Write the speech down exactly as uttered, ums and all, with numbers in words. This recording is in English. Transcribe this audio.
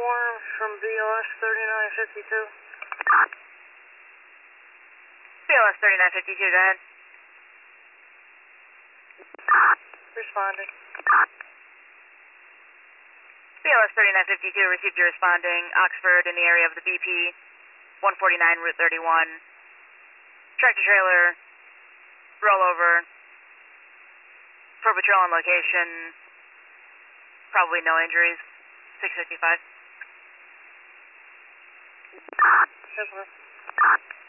swarm from B L S thirty-nine fifty-two. B L S thirty-nine fifty-two, go ahead. Responding. B L S thirty-nine fifty-two received you responding. Oxford in the area of the B P, one forty-nine Route thirty-one. Tractor trailer, rollover. For patrol on location, probably no injuries. six fifty-five. Yes, sir.